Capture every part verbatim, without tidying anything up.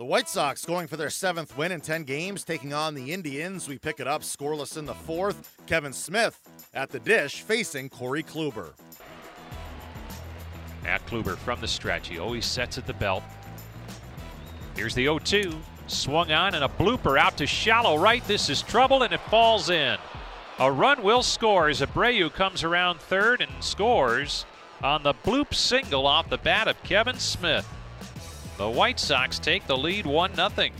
The White Sox going for their seventh win in ten games, taking on the Indians. We pick it up scoreless in the fourth. Kevin Smith at the dish facing Corey Kluber. Matt Kluber from the stretch. He always sets at the belt. Here's the oh two. Swung on and a blooper out to shallow right. This is trouble and it falls in. A run will score as Abreu comes around third and scores on the bloop single off the bat of Kevin Smith. The White Sox take the lead one nothing.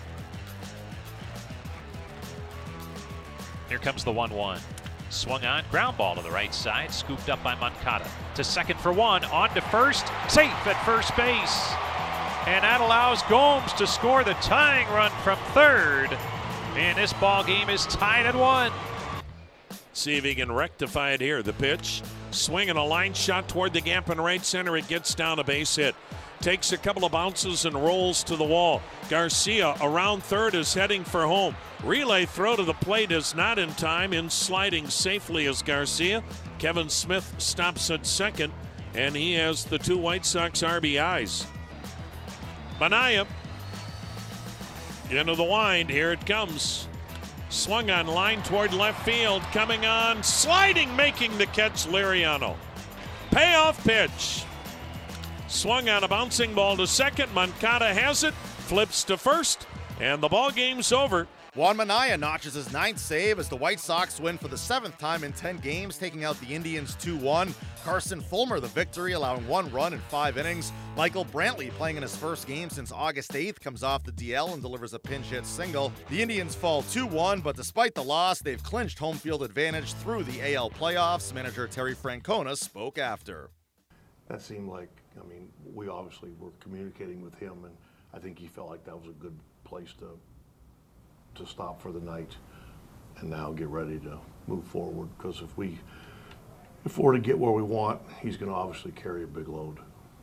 Here comes the one one. Swung on, ground ball to the right side, scooped up by Moncada. To second for one, on to first, safe at first base. And that allows Gomes to score the tying run from third. And this ball game is tied at one. See if he can rectify it here. The pitch, swinging a line shot toward the gap in right center. It gets down a base hit. Takes a couple of bounces and rolls to the wall. Garcia around third is heading for home. Relay throw to the plate is not in time. In sliding safely is Garcia. Kevin Smith stops at second, and he has the two White Sox R B Is. Manaea into the wind. Here it comes. Swung on line toward left field. Coming on, sliding, making the catch, Liriano. Payoff pitch. Swung on a bouncing ball to second. Moncada has it, flips to first, and the ball game's over. Juan Manaea notches his ninth save as the White Sox win for the seventh time in ten games, taking out the Indians two one. Carson Fulmer the victory, allowing one run in five innings. Michael Brantley, playing in his first game since August eighth, comes off the D L and delivers a pinch hit single. The Indians fall two one, but despite the loss, they've clinched home field advantage through the A L playoffs. Manager Terry Francona spoke after. That seemed like, I mean, we obviously were communicating with him, and I think he felt like that was a good place to to stop for the night and now get ready to move forward. Because if we if we're to get where we want, he's going to obviously carry a big load.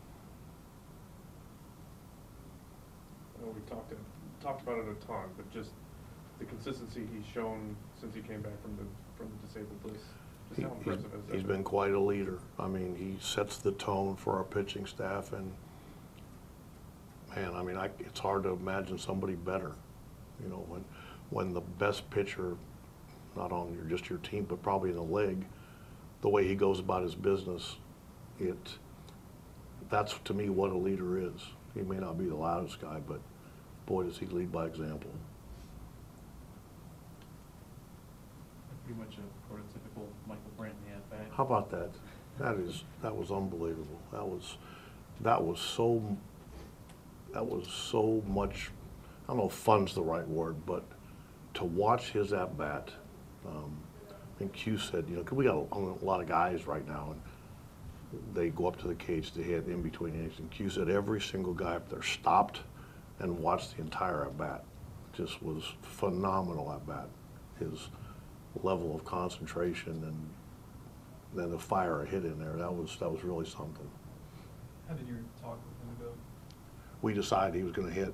Well, we talked talked about it a ton, but just the consistency he's shown since he came back from the from the disabled list. He, he's, he's been quite a leader. I mean, he sets the tone for our pitching staff, and man, I mean, I, it's hard to imagine somebody better. You know, when when the best pitcher, not on your just your team, but probably in the league, the way he goes about his business, it that's to me what a leader is. He may not be the loudest guy, but boy, does he lead by example. Pretty much a prototypical Michael Brantley at bat. How about that? That is that was unbelievable. That was that was so that was so much. I don't know if fun's the right word, but to watch his at bat. Um, I think Q said, you know, 'cause we got a, a lot of guys right now, and they go up to the cage to hit in between innings. And Q said every single guy up there stopped and watched the entire at bat. Just was phenomenal at bat. His level of concentration and then to fire a hit in there, that was that was really something. How did your talk with him go? We decided he was going to hit.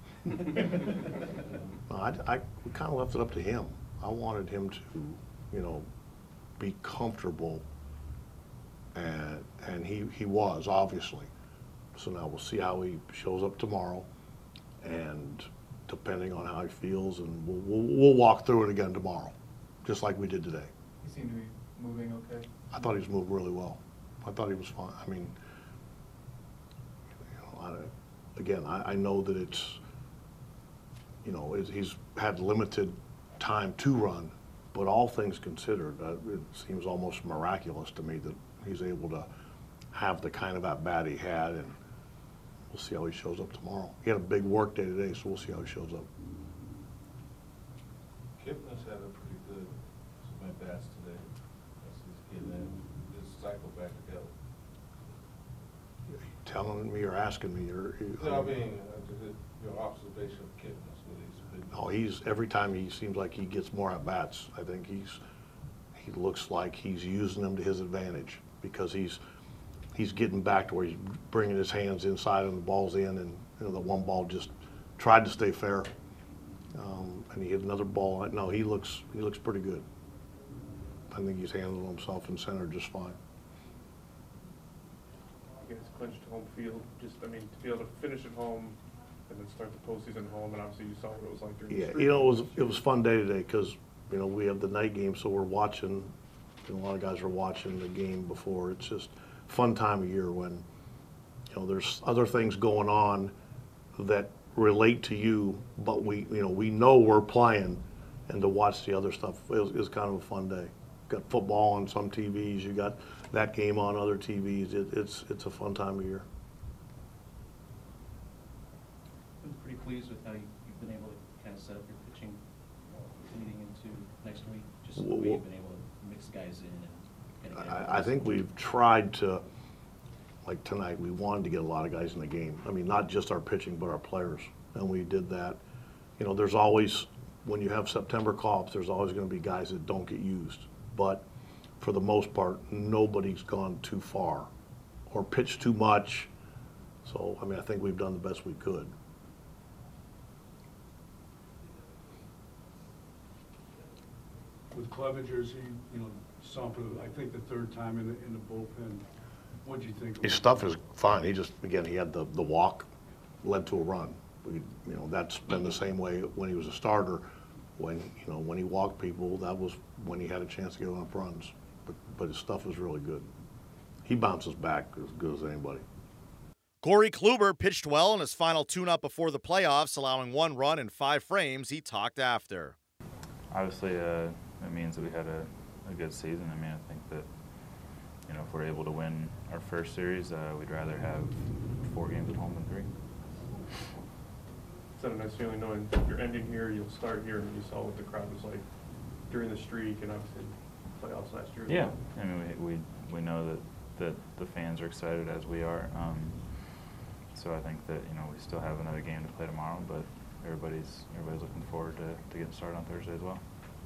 I, I we kind of left it up to him. I wanted him to, you know, be comfortable, and and he he was obviously. So now we'll see how he shows up tomorrow, and depending on how he feels, and we'll we'll, we'll walk through it again tomorrow, just like we did today. He seemed to be moving okay. I thought he was moving really well. I thought he was fine. I mean, you know, I, again, I, I know that it's. You know, he's had limited time to run, but all things considered, uh, it seems almost miraculous to me that he's able to have the kind of at bat he had, and we'll see how he shows up tomorrow. He had a big work day today, so we'll see how he shows up. Kipnis had a pretty good some at bats today. As he's getting in his cycle back together. Are you telling me or asking me? Or, no, I mean, uh, your observation of Kipnis. Oh, he's every time he seems like he gets more at bats. I think he's he looks like he's using them to his advantage because he's he's getting back to where he's bringing his hands inside and the ball's in, and you know the one ball just tried to stay fair, um, and he hit another ball. No, he looks he looks pretty good. I think he's handling himself in center just fine. You guys clinched home field. Just I mean to be able to finish at home and then start the postseason home, and obviously you saw what it was like during the Yeah, streak. you know, it was, it was a fun day today because, you know, we have the night game, so we're watching, and a lot of guys are watching the game before. It's just fun time of year when, you know, there's other things going on that relate to you, but we, you know, we know we're playing, and to watch the other stuff is, is kind of a fun day. Got football on some T Vs, you got that game on other T Vs. It, it's, it's a fun time of year. I'm pretty pleased with how you- you've been able to kind of set up your pitching leading into next week, just the Well, way well- you've been able to mix guys in and kind of get I, I think we've tried to, like tonight, we wanted to get a lot of guys in the game. I mean, not just our pitching, but our players, and we did that. You know, there's always, when you have September call-ups, there's always gonna be guys that don't get used. But for the most part, nobody's gone too far or pitched too much. So, I mean, I think we've done the best we could. With Clevenger, he, you know, saw him for, the- I think, the third time in the, in the bullpen. What'd you think? of His him? stuff is fine. He just, again, he had the, the walk, led to a run. We, you know, that's been the same way when he was a starter. When, you know, when he walked people, that was when he had a chance to get on runs. But, but his stuff is really good. He bounces back as good as anybody. Corey Kluber pitched well in his final tune-up before the playoffs, allowing one run in five frames. He talked after. Obviously, uh, it means that we had a, a good season. I mean, I think that, you know, if we're able to win our first series, uh, we'd rather have four games at home than three. It's not a nice feeling knowing you're ending here, you'll start here, and you saw what the crowd was like during the streak and obviously playoffs last year. as Yeah, well. I mean, we, we, we know that, that the fans are excited as we are. Um, so I think that, you know, we still have another game to play tomorrow, but everybody's, everybody's looking forward to, to getting started on Thursday as well.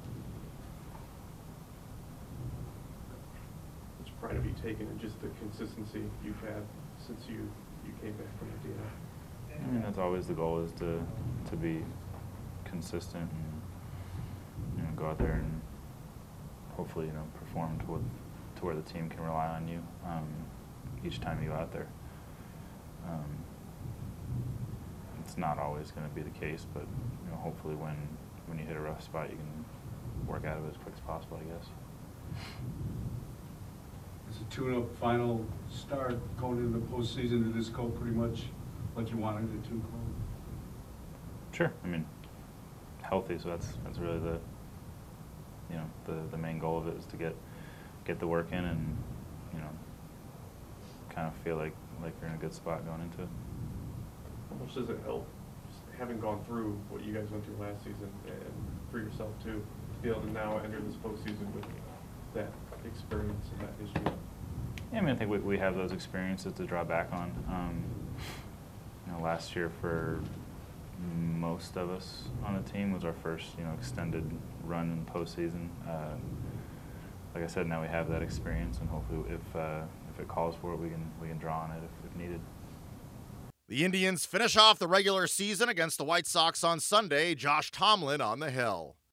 What's pride have you taken in just the consistency you've had since you, you came back from the D N A? I mean, that's always the goal, is to, to be consistent and, you know, go out there and hopefully, you know, perform to, what, to where the team can rely on you um, each time you go out there. Um, it's not always going to be the case, but, you know, hopefully when, when you hit a rough spot, you can work out of it as quick as possible, I guess. It's a tune-up final start going into the postseason. Did this go pretty much like you wanted it to go? Sure. I mean, healthy, so that's that's really the, you know, the the main goal of it is to get get the work in and, you know, kind of feel like like you're in a good spot going into it. How much does it help, just having gone through what you guys went through last season, and for yourself too, to be able to now enter this postseason with that experience and that history? Yeah, I mean, I think we we have those experiences to draw back on. Um, you know, last year for most of us on the team was our first, you know, extended run in the postseason. Uh, like I said, now we have that experience, and hopefully, if uh, if it calls for it, we can we can draw on it if, if needed. The Indians finish off the regular season against the White Sox on Sunday. Josh Tomlin on the hill.